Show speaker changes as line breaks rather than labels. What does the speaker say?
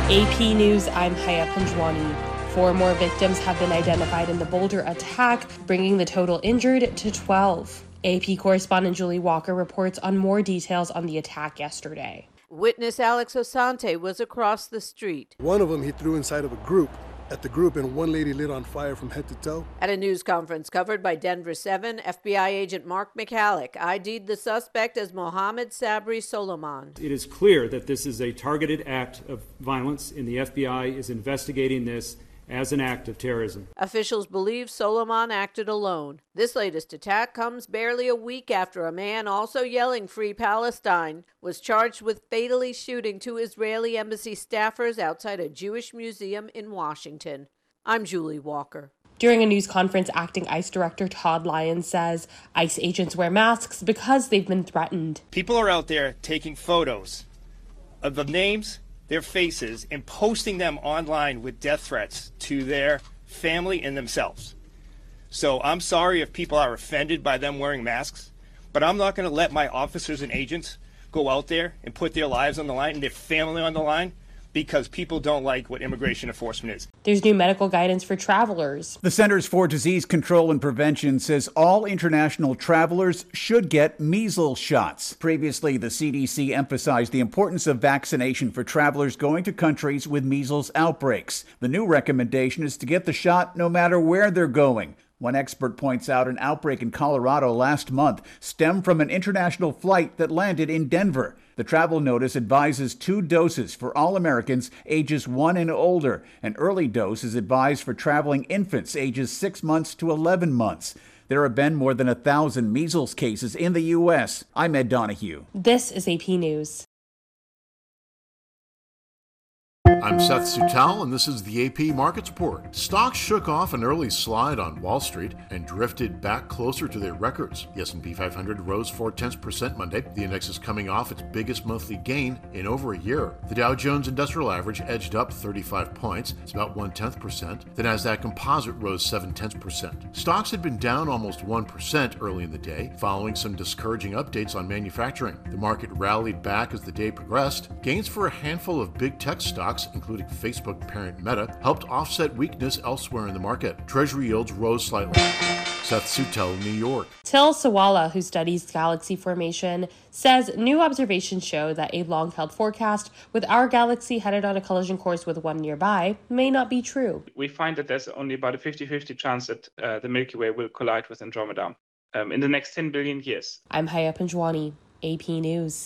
AP News, I'm Haya Panjwani. 4 more victims have been identified in the Boulder attack, bringing the total injured to 12. AP correspondent Julie Walker reports on more details on the attack yesterday.
Witness Alex Osante was across the street.
One of them he threw inside of a group. At the group, and one lady lit on fire from head to toe.
At a news conference covered by Denver 7, FBI agent Mark McCallick ID'd the suspect as Mohammed Sabri Solomon.
It is clear that this is a targeted act of violence, and the FBI is investigating this as an act of terrorism.
Officials believe Solomon acted alone. This latest attack comes barely a week after a man also yelling Free Palestine was charged with fatally shooting 2 Israeli embassy staffers outside a Jewish museum in Washington. I'm Julie Walker.
During a news conference, acting ICE Director Todd Lyons says ICE agents wear masks because they've been threatened.
People are out there taking photos of the names, their faces, and posting them online with death threats to their family and themselves. So I'm sorry if people are offended by them wearing masks, but I'm not going to let my officers and agents go out there and put their lives on the line and their family on the line because people don't like what immigration enforcement is.
There's new medical guidance for travelers.
The Centers for Disease Control and Prevention says all international travelers should get measles shots. Previously, the CDC emphasized the importance of vaccination for travelers going to countries with measles outbreaks. The new recommendation is to get the shot no matter where they're going. One expert points out an outbreak in Colorado last month stemmed from an international flight that landed in Denver. The travel notice advises 2 doses for all Americans ages 1 and older. An early dose is advised for traveling infants ages 6 months to 11 months. There have been more than 1,000 measles cases in the U.S. I'm Ed Donahue.
This is AP News.
I'm Seth Sutel, and this is the AP Markets Report. Stocks shook off an early slide on Wall Street and drifted back closer to their records. The S&P 500 rose 0.4% Monday. The index is coming off its biggest monthly gain in over a year. The Dow Jones Industrial Average edged up 35 points. It's about 0.1%. The Nasdaq Composite rose 0.7%. Stocks had been down almost 1% early in the day, following some discouraging updates on manufacturing. The market rallied back as the day progressed. Gains for a handful of big tech stocks, including Facebook parent Meta, helped offset weakness elsewhere in the market. Treasury yields rose slightly. Seth Sutel, New York.
Till Sawala, who studies galaxy formation, says new observations show that a long-held forecast with our galaxy headed on a collision course with one nearby may not be true.
We find that there's only about a 50-50 chance that the Milky Way will collide with Andromeda in the next 10 billion years.
I'm Haya Panjwani, AP News.